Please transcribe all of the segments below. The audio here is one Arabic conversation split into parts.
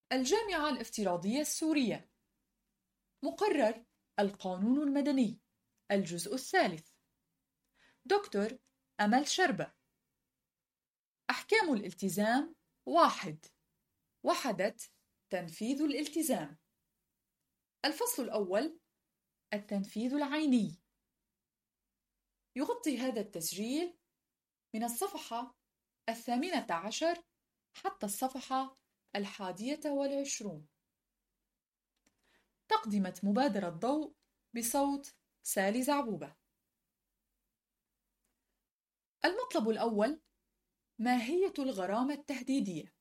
الجامعة الافتراضية السورية. مقرر القانون المدني. الجزء الثالث. دكتور أمل شربة. أحكام الالتزام 1. وحدة تنفيذ الالتزام. الفصل الأول: التنفيذ العيني. يغطي هذا التسجيل من الصفحة 18 حتى الصفحة 21. تقدمة مبادرة ضوء بصوت سالي زعبوبة. المطلب الأول: ماهية الغرامة التهديدية؟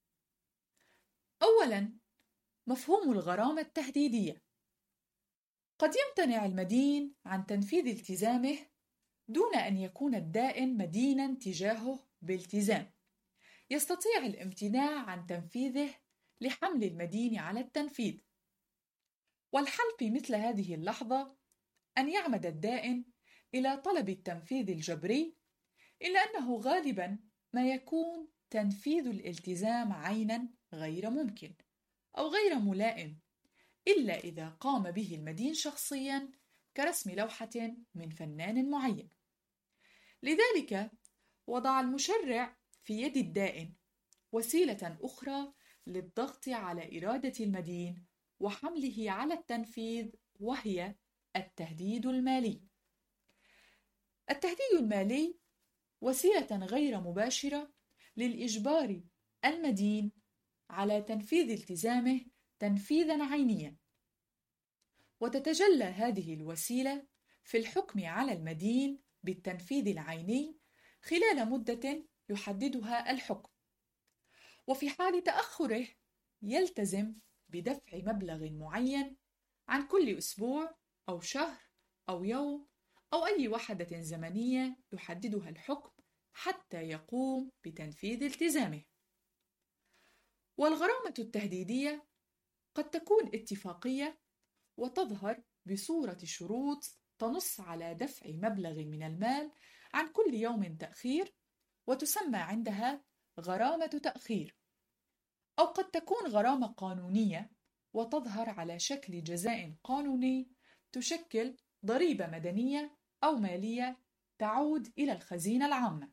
أولاً، مفهوم الغرامة التهديدية. قد يمتنع المدين عن تنفيذ التزامه دون أن يكون الدائن مديناً تجاهه بالتزام. يستطيع الامتناع عن تنفيذه لحمل المدين على التنفيذ. والحل في مثل هذه اللحظة أن يعمد الدائن إلى طلب التنفيذ الجبري، إلا أنه غالباً ما يكون تنفيذ الالتزام عيناً غير ممكن أو غير ملائم إلا إذا قام به المدين شخصياً كرسم لوحة من فنان معين. لذلك وضع المشرع في يد الدائن وسيلة أخرى للضغط على إرادة المدين وحمله على التنفيذ، وهي التهديد المالي. التهديد المالي وسيلة غير مباشرة للإجبار المدين على تنفيذ التزامه تنفيذاً عينياً، وتتجلى هذه الوسيلة في الحكم على المدين بالتنفيذ العيني خلال مدة يحددها الحكم. وفي حال تأخره يلتزم بدفع مبلغ معين عن كل أسبوع أو شهر أو يوم أو أي وحدة زمنية يحددها الحكم حتى يقوم بتنفيذ التزامه. والغرامة التهديدية قد تكون اتفاقية وتظهر بصورة شروط تنص على دفع مبلغ من المال عن كل يوم تأخير، وتسمى عندها غرامة تأخير. أو قد تكون غرامة قانونية وتظهر على شكل جزاء قانوني تشكل ضريبة مدنية أو مالية تعود إلى الخزينة العامة.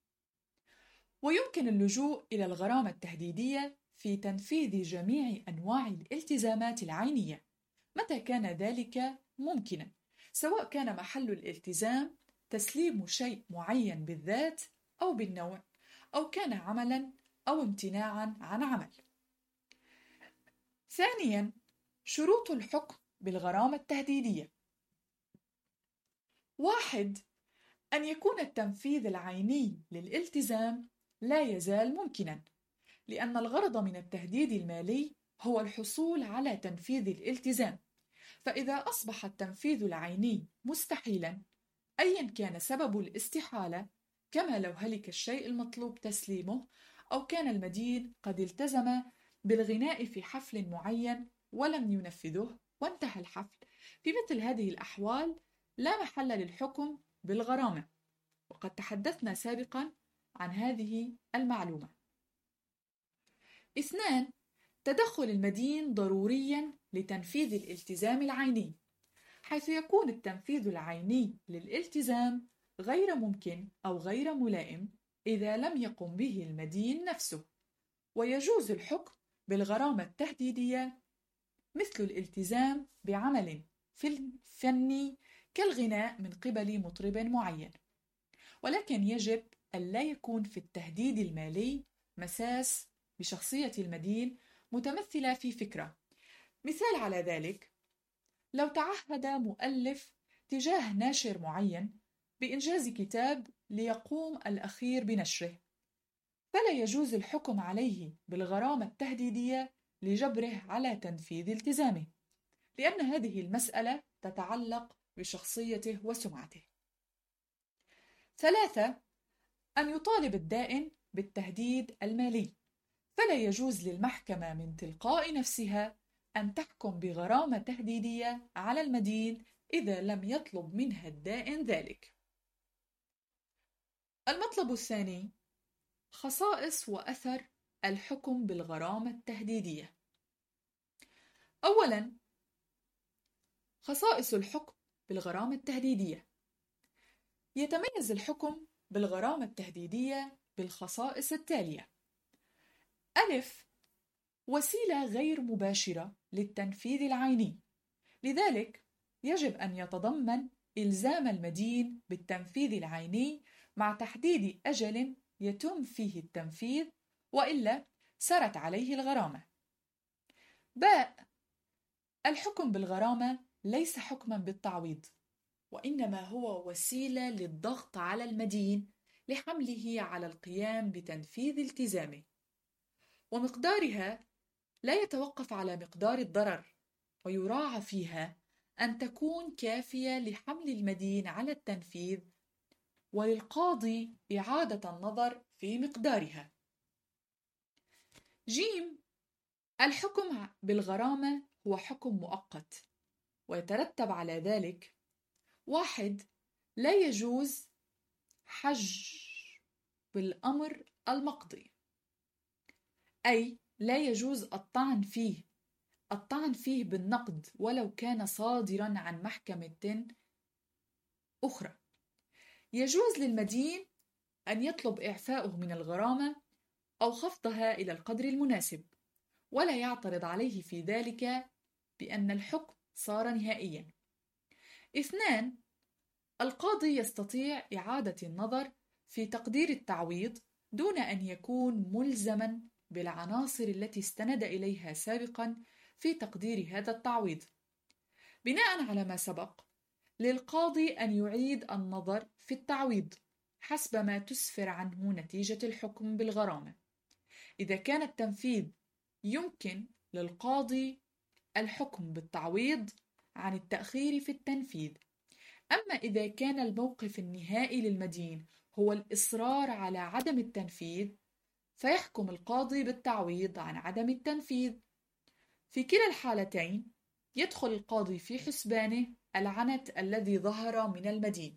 ويمكن اللجوء إلى الغرامة التهديدية في تنفيذ جميع أنواع الالتزامات العينية متى كان ذلك ممكنا، سواء كان محل الالتزام تسليم شيء معين بالذات أو بالنوع، أو كان عملا أو امتناعا عن عمل. ثانيا، شروط الحكم بالغرامة التهديدية. 1. أن يكون التنفيذ العيني للالتزام لا يزال ممكنا، لأن الغرض من التهديد المالي هو الحصول على تنفيذ الالتزام. فإذا أصبح التنفيذ العيني مستحيلا أيا كان سبب الاستحالة، كما لو هلك الشيء المطلوب تسليمه أو كان المدين قد التزم بالغناء في حفل معين ولم ينفذه وانتهى الحفل، في مثل هذه الأحوال لا محل للحكم بالغرامة، وقد تحدثنا سابقا عن هذه المعلومة. 2. تدخل المدين ضروريا لتنفيذ الالتزام العيني، حيث يكون التنفيذ العيني للالتزام غير ممكن أو غير ملائم إذا لم يقم به المدين نفسه. ويجوز الحكم بالغرامة التهديدية مثل الالتزام بعمل فني كالغناء من قبل مطرب معين، ولكن يجب ألا يكون في التهديد المالي مساس بشخصية المدين متمثلة في فكرة. مثال على ذلك: لو تعهد مؤلف تجاه ناشر معين بإنجاز كتاب ليقوم الأخير بنشره، فلا يجوز الحكم عليه بالغرامة التهديدية لجبره على تنفيذ التزامه، لأن هذه المسألة تتعلق بشخصيته وسمعته. 3. أن يطالب الدائن بالتهديد المالي، فلا يجوز للمحكمة من تلقاء نفسها أن تحكم بغرامة تهديدية على المدين إذا لم يطلب منها الدائن ذلك. المطلب الثاني: خصائص وأثر الحكم بالغرامة التهديدية. أولاً، خصائص الحكم بالغرامة التهديدية. يتميز الحكم بالغرامة التهديدية بالخصائص التالية: ألف، وسيلة غير مباشرة للتنفيذ العيني، لذلك يجب أن يتضمن إلزام المدين بالتنفيذ العيني مع تحديد أجل يتم فيه التنفيذ، وإلا سرت عليه الغرامة. باء، الحكم بالغرامة ليس حكماً بالتعويض، وإنما هو وسيلة للضغط على المدين لحمله على القيام بتنفيذ التزامه، ومقدارها لا يتوقف على مقدار الضرر، ويراعى فيها أن تكون كافية لحمل المدين على التنفيذ، وللقاضي إعادة النظر في مقدارها. جيم، الحكم بالغرامة هو حكم مؤقت، ويترتب على ذلك: 1. لا يجوز حج بالأمر المقضي، أي لا يجوز الطعن فيه بالنقد ولو كان صادراً عن محكمة أخرى. يجوز للمدين أن يطلب إعفاؤه من الغرامة أو خفضها إلى القدر المناسب، ولا يعترض عليه في ذلك بأن الحكم صار نهائياً. 2. القاضي يستطيع إعادة النظر في تقدير التعويض دون أن يكون ملزماً بالعناصر التي استند إليها سابقاً في تقدير هذا التعويض. بناء على ما سبق، للقاضي أن يعيد النظر في التعويض حسب ما تسفر عنه نتيجة الحكم بالغرامة. إذا كان التنفيذ يمكن للقاضي الحكم بالتعويض عن التأخير في التنفيذ. أما إذا كان الموقف النهائي للمدين هو الإصرار على عدم التنفيذ، فيحكم القاضي بالتعويض عن عدم التنفيذ. في كلا الحالتين يدخل القاضي في حسبانه العنت الذي ظهر من المدين.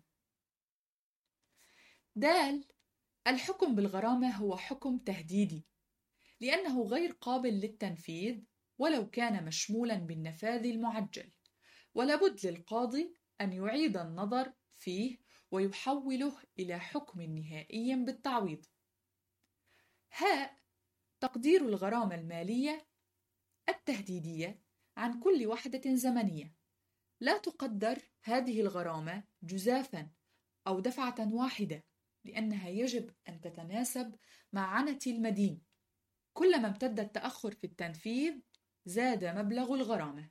دال، الحكم بالغرامة هو حكم تهديدي، لأنه غير قابل للتنفيذ ولو كان مشمولا بالنفاذ المعجل، ولابد للقاضي أن يعيد النظر فيه ويحوله إلى حكم نهائي بالتعويض. هاء، تقدير الغرامة المالية التهديدية عن كل وحدة زمنية. لا تقدر هذه الغرامة جزافاً أو دفعة واحدة، لأنها يجب أن تتناسب مع عنت المدين. كلما امتد التأخر في التنفيذ زاد مبلغ الغرامة.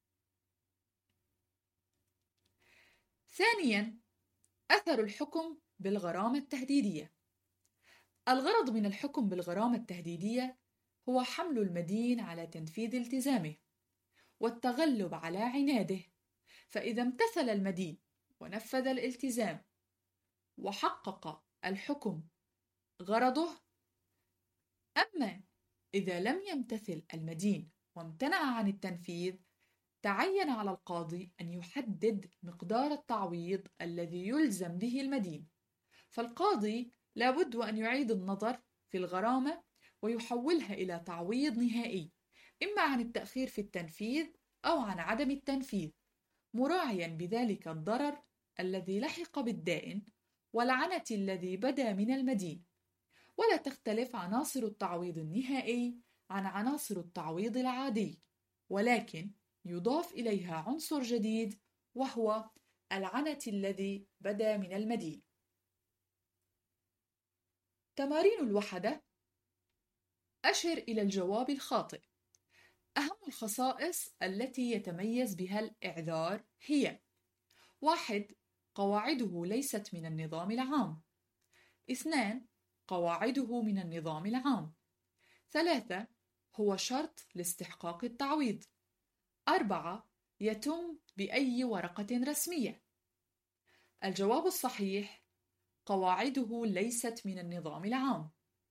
ثانياً، أثر الحكم بالغرامة التهديدية. الغرض من الحكم بالغرامة التهديدية هو حمل المدين على تنفيذ التزامه والتغلب على عناده، فإذا امتثل المدين ونفذ الالتزام وحقق الحكم غرضه. أما إذا لم يمتثل المدين وامتنع عن التنفيذ، تعين على القاضي أن يحدد مقدار التعويض الذي يلزم به المدين، فالقاضي لابد أن يعيد النظر في الغرامة ويحولها إلى تعويض نهائي، إما عن التأخير في التنفيذ أو عن عدم التنفيذ، مراعيا بذلك الضرر الذي لحق بالدائن والعنت الذي بدا من المدين. ولا تختلف عناصر التعويض النهائي عن عناصر التعويض العادي، ولكن يضاف إليها عنصر جديد وهو العنت الذي بدا من المدين. تمارين الوحدة: أشر إلى الجواب الخاطئ. أهم الخصائص التي يتميز بها الإعذار هي: 1. قواعده ليست من النظام العام. 2. قواعده من النظام العام. 3. هو شرط لاستحقاق التعويض. 4. يتم بأي ورقة رسمية. الجواب الصحيح: قواعده ليست من النظام العام.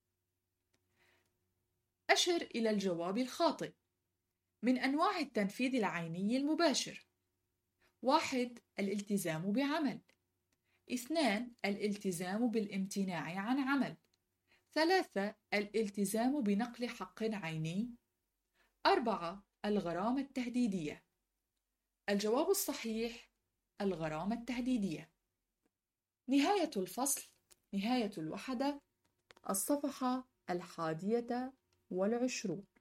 أشر إلى الجواب الخاطئ. من أنواع التنفيذ العيني المباشر: 1. الالتزام بعمل. 2. الالتزام بالامتناع عن عمل. 3. الالتزام بنقل حق عيني. 4. الغرامة التهديدية. الجواب الصحيح الغرامة التهديدية. نهاية الفصل، نهاية الوحدة، الصفحة 21.